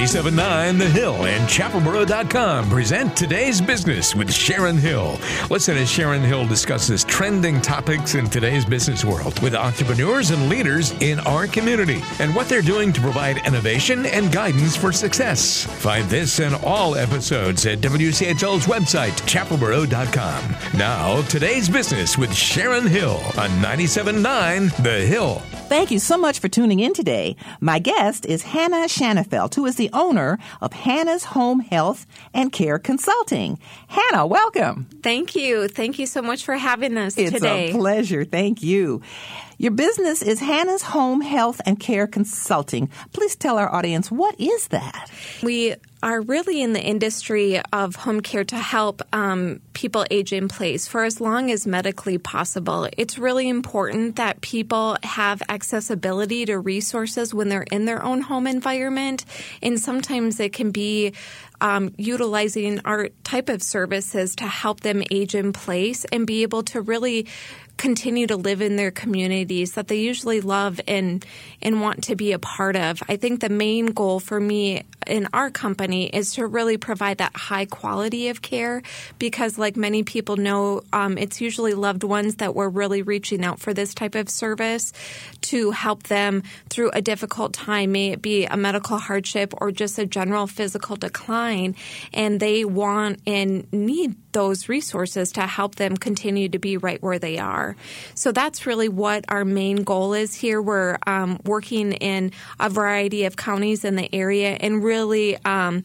97.9 The Hill and ChapelBoro.com present Today's Business with Sharon Hill. Listen as Sharon Hill discusses trending topics in today's business world with entrepreneurs and leaders in our community and what they're doing to provide innovation and guidance for success. Find this and all episodes at WCHL's website, ChapelBoro.com. Now, Today's Business with Sharon Hill on 97.9 The Hill. Thank you so much for tuning in today. My guest is Hannah Shanafelt, who is the owner of Hannah's Home Health and Care Consulting. Hannah, welcome. Thank you. Thank you so much for having us today. It's a pleasure. Thank you. Your business is Hannah's Home Health and Care Consulting. Please tell our audience, what is that? We are really in the industry of home care to help people age in place for as long as medically possible. It's really important that people have accessibility to resources when they're in their own home environment, and sometimes it can be utilizing our type of services to help them age in place and be able to really continue to live in their communities that they usually love and want to be a part of. I think the main goal for me in our company is to really provide that high quality of care because, like many people know, it's usually loved ones that we're really reaching out for this type of service to help them through a difficult time, may it be a medical hardship or just a general physical decline, and they want and need those resources to help them continue to be right where they are. So that's really what our main goal is here. We're working in a variety of counties in the area and really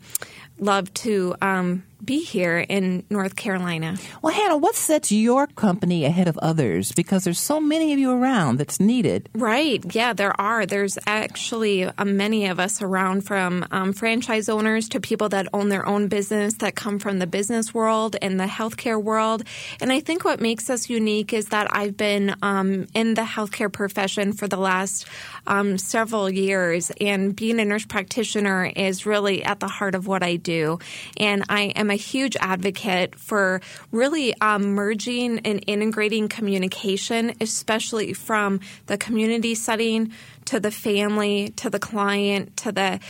love to be here in North Carolina. Well, Hannah, what sets your company ahead of others? Because there's so many of you around that's needed. Right. Yeah, there are. There's actually many of us around, from franchise owners to people that own their own business that come from the business world and the healthcare world. And I think what makes us unique is that I've been in the healthcare profession for the last several years, and being a nurse practitioner is really at the heart of what I do. And I am a huge advocate for really merging and integrating communication, especially from the community setting to the family, to the client, to the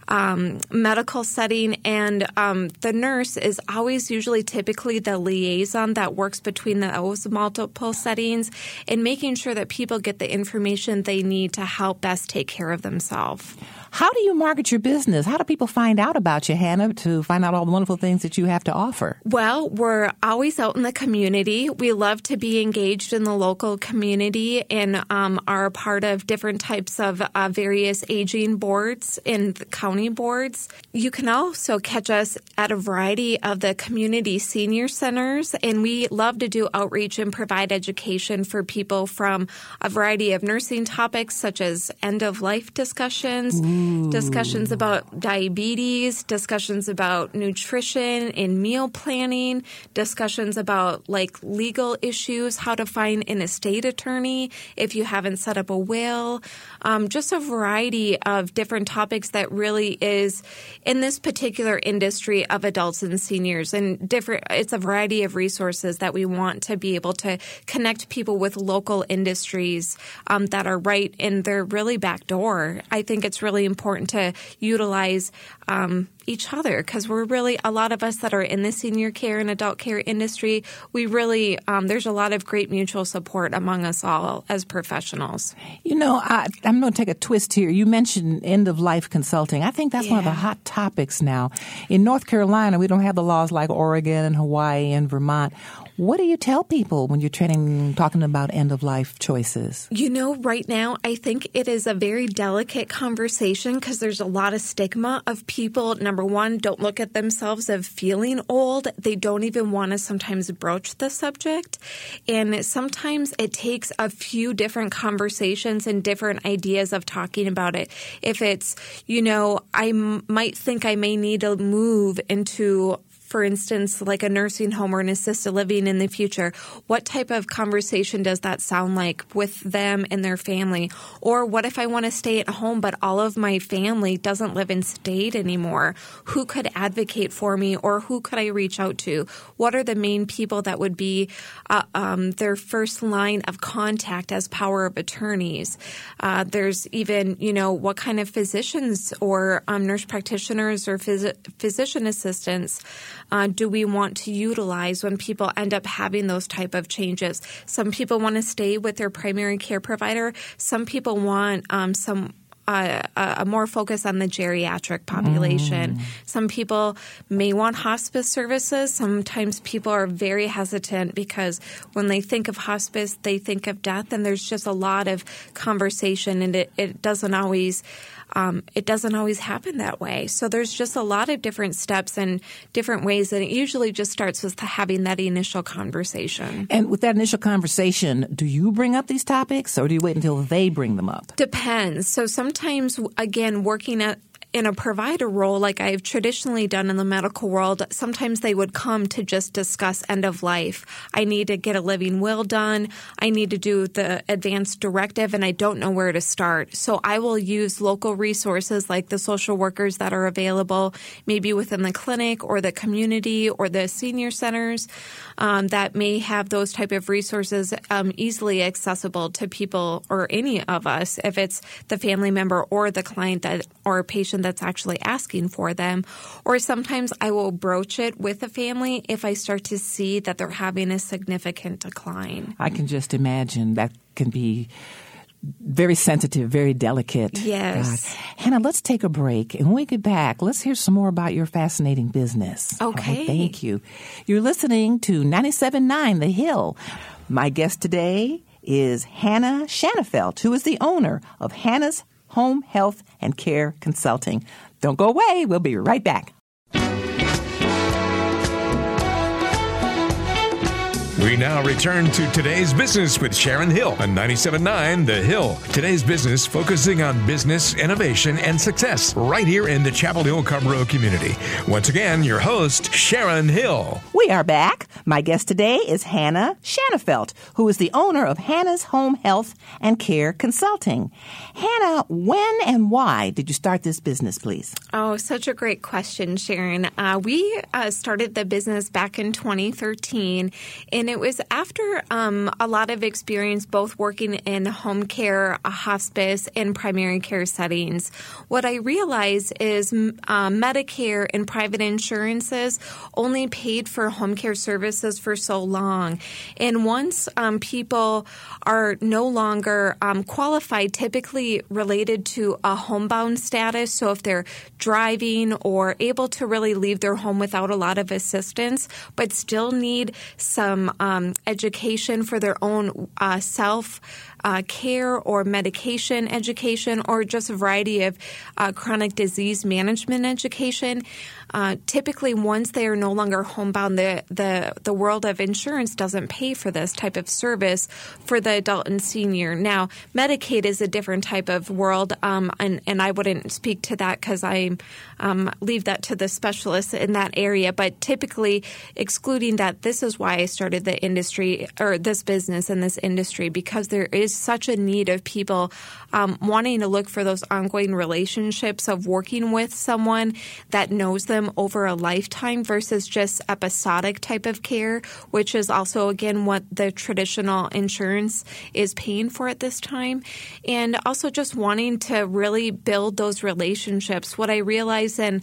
medical setting, and the nurse is always usually typically the liaison that works between those multiple settings and making sure that people get the information they need to help best take care of themselves. How do you market your business? How do people find out about you, Hannah, to find out all the wonderful things that you have to offer? Well, we're always out in the community. We love to be engaged in the local community and are a part of different types of various aging boards and county boards. You can also catch us at a variety of the community senior centers, and we love to do outreach and provide education for people from a variety of nursing topics such as end-of-life discussions, discussions about diabetes, discussions about nutrition and meal planning, discussions about like legal issues, how to find an estate attorney if you haven't set up a will, just a variety of different topics that really is in this particular industry of adults and seniors, and it's a variety of resources that we want to be able to connect people with local industries that are right in their really back door. I think it's really important to utilize each other because we're really, a lot of us that are in the senior care and adult care industry, we really, there's a lot of great mutual support among us all as professionals. You know, I'm going to take a twist here. You mentioned end-of-life consulting. I think that's one of the hot topics now. In North Carolina, we don't have the laws like Oregon and Hawaii and Vermont. What do you tell people when you're talking about end-of-life choices? You know, right now, I think it is a very delicate conversation because there's a lot of stigma of people, number one, don't look at themselves as feeling old. They don't even want to sometimes broach the subject. And sometimes it takes a few different conversations and different ideas of talking about it. If it's, you know, I might think I may need to move into for instance, like a nursing home or an assisted living in the future, what type of conversation does that sound like with them and their family? Or what if I want to stay at home, but all of my family doesn't live in state anymore? Who could advocate for me, or who could I reach out to? What are the main people that would be their first line of contact as power of attorneys? There's even, what kind of physicians or nurse practitioners or physician assistants do we want to utilize when people end up having those type of changes? Some people want to stay with their primary care provider. Some people want a more focus on the geriatric population. Some people may want hospice services. Sometimes people are very hesitant because when they think of hospice, they think of death, and there's just a lot of conversation, and it doesn't always happen that way. So there's just a lot of different steps and different ways, and it usually just starts with having that initial conversation. And with that initial conversation, do you bring up these topics, or do you wait until they bring them up? Depends. So sometimes, again, working in a provider role, like I've traditionally done in the medical world, sometimes they would come to just discuss end of life. I need to get a living will done. I need to do the advanced directive, and I don't know where to start. So I will use local resources like the social workers that are available, maybe within the clinic or the community or the senior centers that may have those type of resources easily accessible to people or any of us, if it's the family member or the client or patient that's actually asking for them. Or sometimes I will broach it with the family if I start to see that they're having a significant decline. I can just imagine that can be very sensitive, very delicate. Yes. God. Hannah, let's take a break. And when we get back, let's hear some more about your fascinating business. Okay. Right, thank you. You're listening to 97.9 The Hill. My guest today is Hannah Shanafelt, who is the owner of Hannah's Home Health and Care Consulting. Don't go away. We'll be right back. We now return to Today's Business with Sharon Hill on 97.9 The Hill. Today's Business focusing on business, innovation, and success right here in the Chapel Hill Carrboro community. Once again, your host, Sharon Hill. We are back. My guest today is Hannah Shanafelt, who is the owner of Hannah's Home Health and Care Consulting. Hannah, when and why did you start this business, please? Oh, such a great question, Sharon. We started the business back in 2013, and it was after a lot of experience both working in home care, hospice, and primary care settings. What I realized is Medicare and private insurances only paid for home care services for so long. And once people are no longer qualified, typically related to a homebound status, so if they're driving or able to really leave their home without a lot of assistance, but still need some education for their own self-care or medication education, or just a variety of chronic disease management education. Typically, once they are no longer homebound, the world of insurance doesn't pay for this type of service for the adult and senior. Now, Medicaid is a different type of world, and I wouldn't speak to that because I leave that to the specialists in that area. But typically, excluding that, this is why I started the industry or this business in this industry, because there is such a need of people wanting to look for those ongoing relationships of working with someone that knows them over a lifetime versus just episodic type of care, which is also, again, what the traditional insurance is paying for at this time. And also just wanting to really build those relationships. What I realize and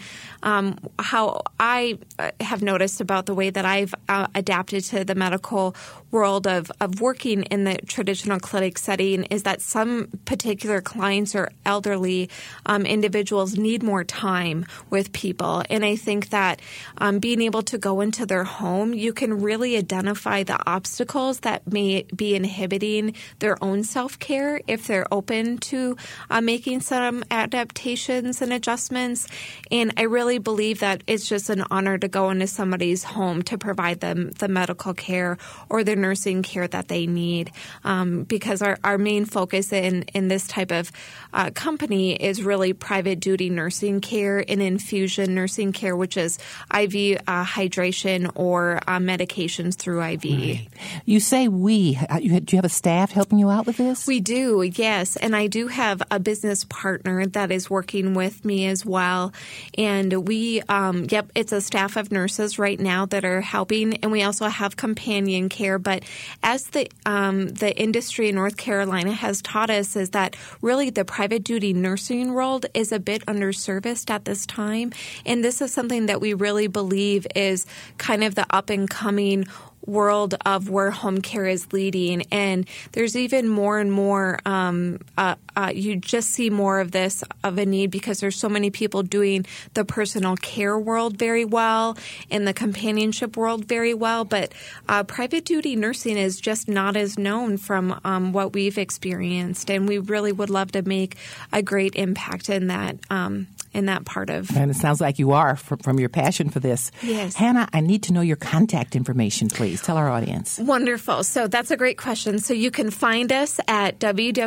how I have noticed about the way that I've adapted to the medical world of working in the traditional clinic setting is that some particular clients or elderly individuals need more time with people. And I think that being able to go into their home, you can really identify the obstacles that may be inhibiting their own self-care if they're open to making some adaptations and adjustments. And I really believe that it's just an honor to go into somebody's home to provide them the medical care or the nursing care that they need, because our main focus in this type of company is really private duty nursing care and infusion nursing care, which is IV hydration or medications through IV. Right. You say we. Do you have a staff helping you out with this? We do, yes. And I do have a business partner that is working with me as well. And we, it's a staff of nurses right now that are helping. And we also have companion care. But as the industry in North Carolina has taught us is that really the private duty nursing world is a bit underserviced at this time. And this is something that we really believe is kind of the up and coming world of where home care is leading. And there's even more and more, you just see more of this of a need because there's so many people doing the personal care world very well and the companionship world very well. But private duty nursing is just not as known from what we've experienced. And we really would love to make a great impact in that part of. And it sounds like you are from your passion for this. Yes. Hannah, I need to know your contact information, please. Tell our audience. Wonderful. So that's a great question. So you can find us at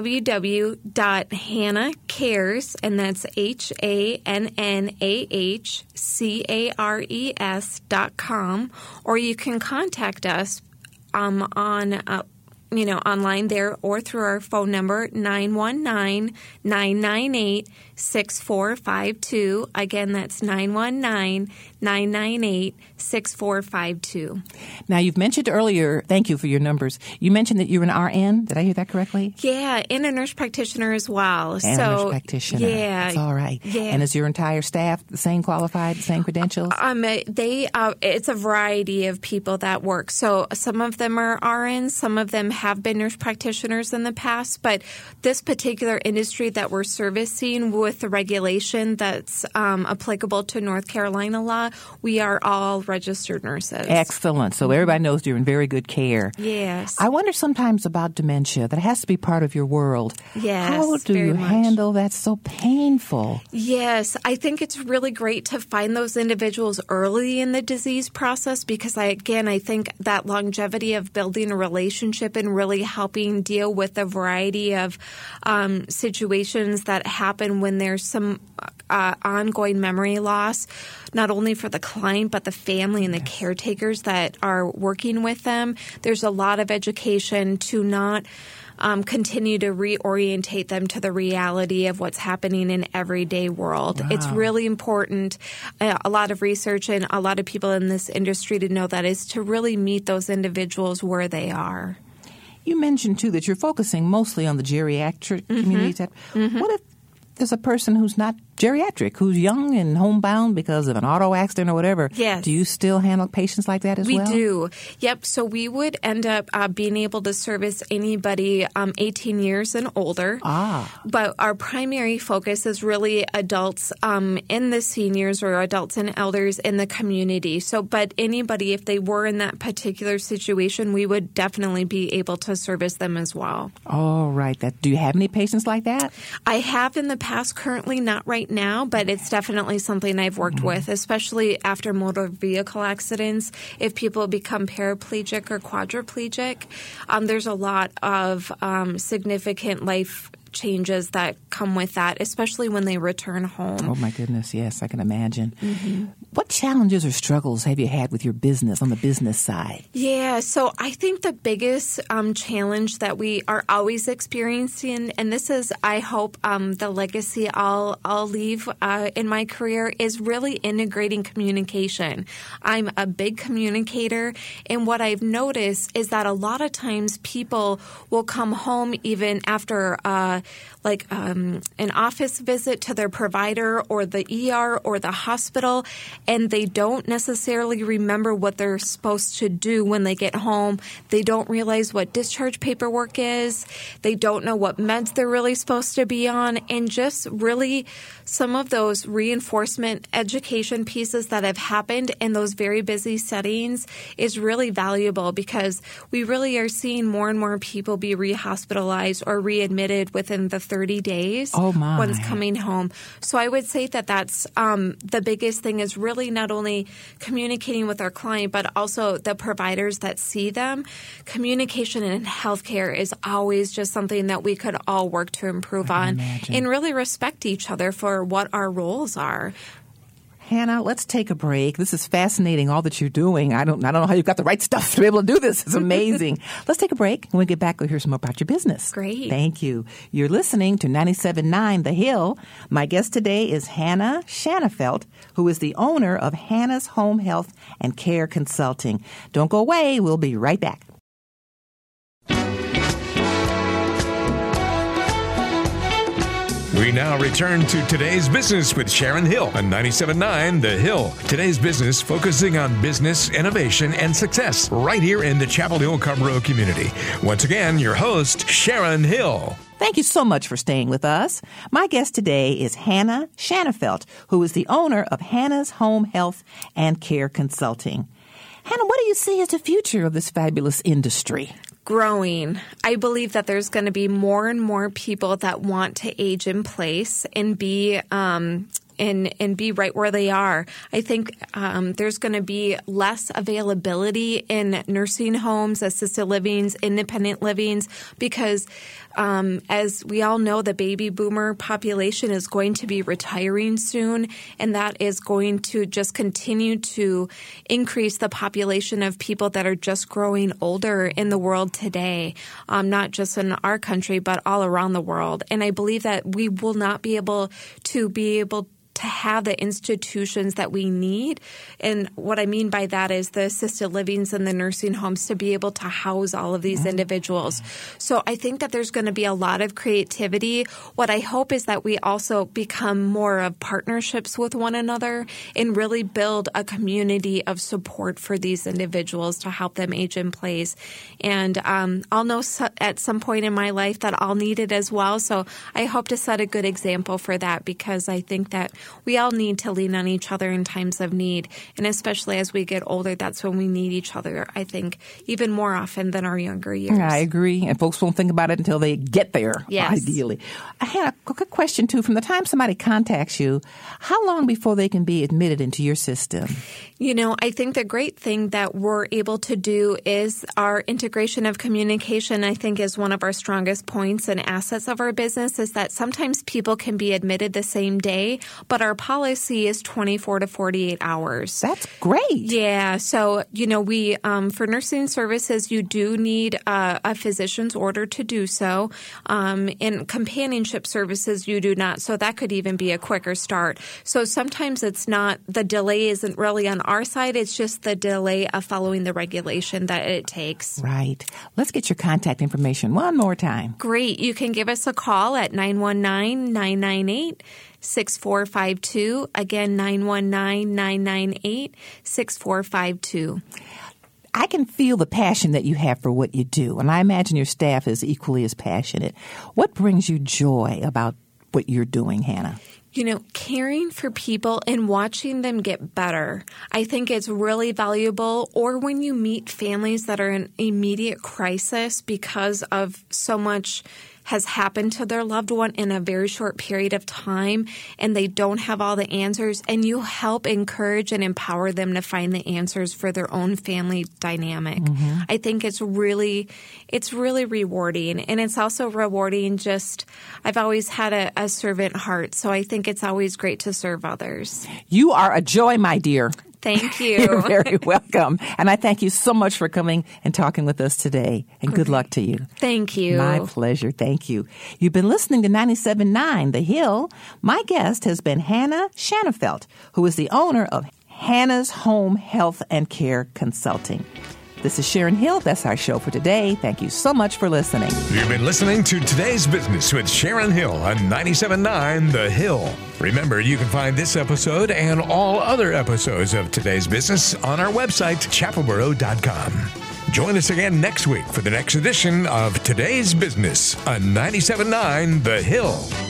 www.hannahcares, and that's HANNAHCARES.com, or you can contact us online there or through our phone number, 919-998-6452. Again, that's 919-998-6452. Now, you've mentioned earlier, thank you for your numbers, you mentioned that you're an RN. Did I hear that correctly? Yeah, and a nurse practitioner as well. And a nurse practitioner. Yeah. That's all right. Yeah. And is your entire staff the same qualified, the same credentials? It's a variety of people that work. So some of them are RNs, some of them have been nurse practitioners in the past, but this particular industry that we're servicing with the regulation that's applicable to North Carolina law, we are all registered nurses. Excellent. So everybody knows you're in very good care. Yes. I wonder sometimes about dementia. That has to be part of your world. Yes, how do you handle that? So painful. Yes. I think it's really great to find those individuals early in the disease process because, I think that longevity of building a relationship and really helping deal with a variety of situations that happen when there's some ongoing memory loss, not only for the client but the family and the caretakers that are working with them. There's a lot of education to not continue to reorientate them to the reality of what's happening in everyday world. Wow. It's really important. A lot of research and a lot of people in this industry to know that is to really meet those individuals where they are. You mentioned, too, that you're focusing mostly on the geriatric community. What if there's a person who's not geriatric, who's young and homebound because of an auto accident or whatever? Yes. Do you still handle patients like that as well? We do. Yep. So we would end up being able to service anybody 18 years and older. But our primary focus is really adults in the seniors or adults and elders in the community. So, but anybody, if they were in that particular situation, we would definitely be able to service them as well. All right. Do you have any patients like that? I have in the past, currently not right now, but it's definitely something I've worked with, especially after motor vehicle accidents. If people become paraplegic or quadriplegic, there's a lot of significant life changes that come with that, especially when they return home. Oh, my goodness. Yes, I can imagine. What challenges or struggles have you had with your business on the business side? Yeah, so I think the biggest challenge that we are always experiencing, and this is, I hope, the legacy I'll leave in my career, is really integrating communication. I'm a big communicator, and what I've noticed is that a lot of times people will come home even after an office visit to their provider or the ER or the hospital, and they don't necessarily remember what they're supposed to do when they get home. They don't realize what discharge paperwork is. They don't know what meds they're really supposed to be on, and just really some of those reinforcement education pieces that have happened in those very busy settings is really valuable because we really are seeing more and more people be rehospitalized or readmitted within the 30 days. Oh, my. One's coming home. So I would say that that's the biggest thing is really not only communicating with our client, but also the providers that see them. Communication in healthcare is always just something that we could all work to improve on and really respect each other for what our roles are. Hannah, let's take a break. This is fascinating, all that you're doing. I don't know how you've got the right stuff to be able to do this. It's amazing. Let's take a break. When we get back, we'll hear some more about your business. Great. Thank you. You're listening to 97.9 The Hill. My guest today is Hannah Shanafelt, who is the owner of Hannah's Home Health and Care Consulting. Don't go away. We'll be right back. We now return to Today's Business with Sharon Hill on 97.9 The Hill. Today's Business focusing on business, innovation, and success right here in the Chapel Hill Carrboro community. Once again, your host, Sharon Hill. Thank you so much for staying with us. My guest today is Hannah Shanafelt, who is the owner of Hannah's Home Health and Care Consulting. Hannah, what do you see as the future of this fabulous industry? Growing. I believe that there's going to be more and more people that want to age in place and be and be right where they are. I think there's going to be less availability in nursing homes, assisted livings, independent livings, because as we all know, the baby boomer population is going to be retiring soon, and that is going to just continue to increase the population of people that are just growing older in the world today, not just in our country, but all around the world. And I believe that we will not be able to have the institutions that we need. And what I mean by that is the assisted livings and the nursing homes to be able to house all of these individuals. So I think that there's going to be a lot of creativity. What I hope is that we also become more of partnerships with one another and really build a community of support for these individuals to help them age in place. And I'll know at some point in my life that I'll need it as well. So I hope to set a good example for that, because I think that we all need to lean on each other in times of need. And especially as we get older, that's when we need each other, I think, even more often than our younger years. I agree. And folks won't think about it until they get there, ideally. I had a quick question, too. From the time somebody contacts you, how long before they can be admitted into your system? You know, I think the great thing that we're able to do is our integration of communication, I think, is one of our strongest points and assets of our business, is that sometimes people can be admitted the same day, but our policy is 24 to 48 hours. That's great. Yeah. So, you know, we, for nursing services, you do need a physician's order to do so. In companionship services, you do not. So that could even be a quicker start. So sometimes it's not, the delay isn't really on our side. It's just the delay of following the regulation that it takes. Right. Let's get your contact information one more time. Great. You can give us a call at 919-998-6452. Again, 919-998-6452. I can feel the passion that you have for what you do, and I imagine your staff is equally as passionate. What brings you joy about what you're doing, Hannah? You know, caring for people and watching them get better, I think it's really valuable. Or when you meet families that are in immediate crisis because of so much has happened to their loved one in a very short period of time, and they don't have all the answers, and you help encourage and empower them to find the answers for their own family dynamic. Mm-hmm. I think it's really rewarding, and it's also rewarding. Just, I've always had a servant heart, so I think it's always great to serve others. You are a joy, my dear. Thank you. You're very welcome. And I thank you so much for coming and talking with us today. And good luck to you. Thank you. My pleasure. Thank you. You've been listening to 97.9 The Hill. My guest has been Hannah Shanafelt, who is the owner of Hannah's Home Health and Care Consulting. This is Sharon Hill. That's our show for today. Thank you so much for listening. You've been listening to Today's Business with Sharon Hill on 97.9 The Hill. Remember, you can find this episode and all other episodes of Today's Business on our website, chapelboro.com. Join us again next week for the next edition of Today's Business on 97.9 The Hill.